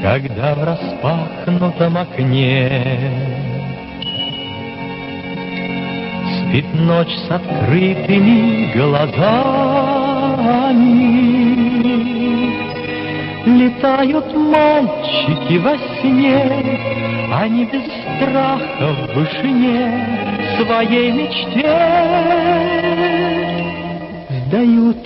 когда в распахнутом окне спит ночь с открытыми глазами. Летают мальчики во сне, они без страха в вышине своей мечте сдают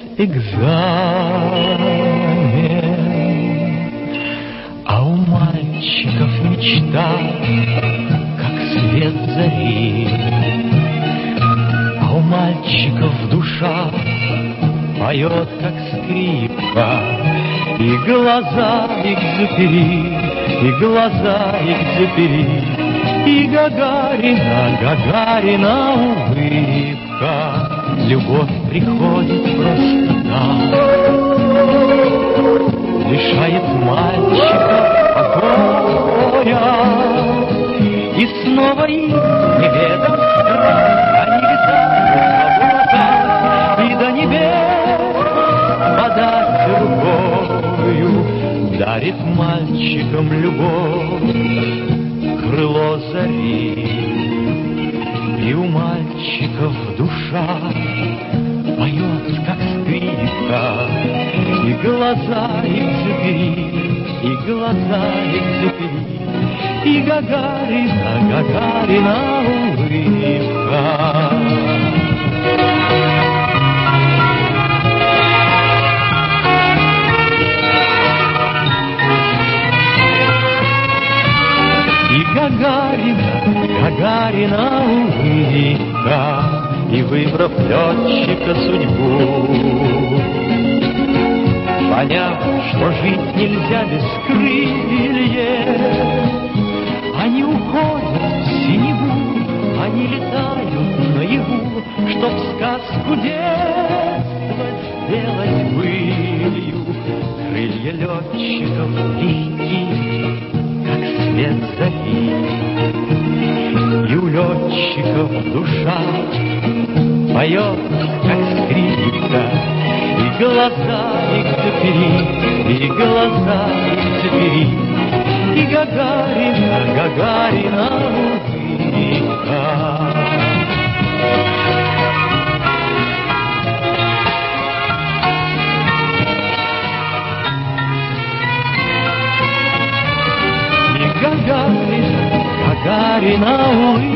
экзамен. А у мальчиков мечта, как свет зари, а у мальчиков душа поет, как скрипка, и глаза Экзюпери, и глаза Экзюпери, и Гагарина улыбка. Любовь приходит просто так, лишает мальчика покоя, и снова им неведом страх, они летают в облаках, и до небес подать рукою дарит мальчикам любовь крыло зари. И у мальчиков душа поет, как скрипка, и глаза Экзюпери, и глаза Экзюпери, и Гагарина улыбка. Гагарина улыбка, и выбрав летчика судьбу, поняв, что жить нельзя без крыльев, они уходят в синеву, они летают наяву, чтоб сказку детства сделать былью. Крылья летчиков легкие, как свет зари, и у летчиков душа поет, как скрипка, и глаза Экзюпери, и глаза Экзюпери, и Гагарина улыбка. Гагарина улыбка.